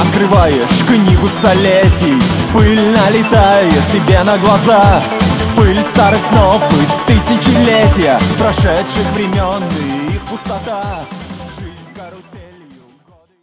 Открываешь книгу столетий, пыль налетает тебе на глаза. Пыль старых снов из тысячелетия, прошедших времен и их пустота.